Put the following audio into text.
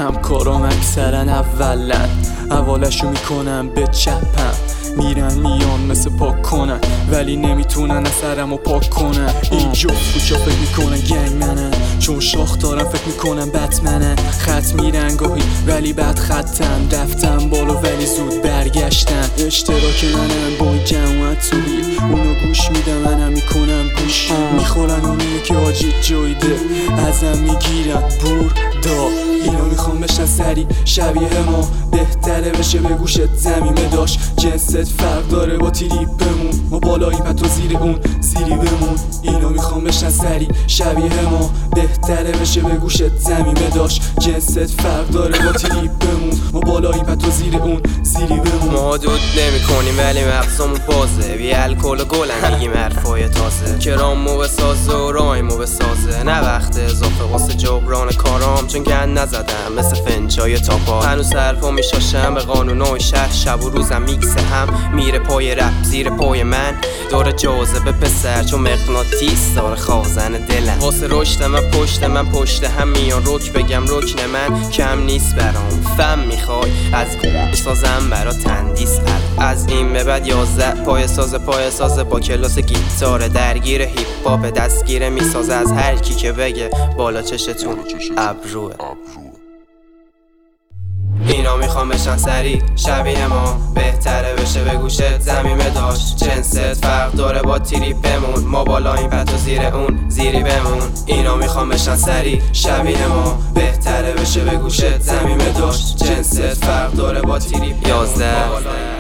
همکارام اکثرا اولن، حوالشو میکنم به چپم، میرن میان مثل پاک کنن ولی نمیتونن اثرمو پاک کنن. این جفت کوچا فکر میکنن گنگ منن، چون شاخ دارن فکر میکنن بتمنن. خط میرن گاهی ولی بد خطن، رفتن بالا ولی زود برگشتن. اشتراک منم با این جماعت تو بیر، اونا گوش میدن منم میکنم گوش. میخورن اونیه که حاجی جایده، ازم میگیرن بردا. اینا میخوام بشن سری شبیه ما، بهتره بشه به گوشت زمینه داشت. جنست فرق داره با تریپمون، ما بالاییم حتی زیر اون زیری بمون. اینا میخوام بشن سری شبیه ما، بهتره بشه به گوشت زمینه داشت. جنست فرق داره با تریپمون، ما بالاییم حتی زیر اون زیری بمون. ما دود نمی کنیم ولی مغزمون بازه، بی الکل و گلن میگیم حرفای تازه. کرامو بسازه و رایمو بسازه، نه وقت اضافه واسه جبران کارام، چون گن نزدم مثل فنجای تاپا. هنوز حرفا میشاشم به قانونای شهر، شب و روزم میکسه هم میره پای رپ زیر پای من. داره جاذبه پسر چون مغناطیس داره خازن دلم. واسه رشد من پشت هم میان، رک بگم رکن من کم نیست برام. فهم میخوای از سازم برا تندیس، از این به بعد 11 پای سازه با کلاس گیتار، درگیر هیپ هاپ دستگیره میسازه از هر کی که بگه بالا چشتون ابروه. اینا میخوام بشن سری شبیه ما، بهتره بشه به گوشت زمینه داشت. جنست فرق داره با تریپمون، ما بالاییم پتو زیر اون زیری بمون. اینا میخوام بشن سری شبیه ما، بهتره بشه به گوشت زمینه داشت. جنست فرق داره با تریپ 11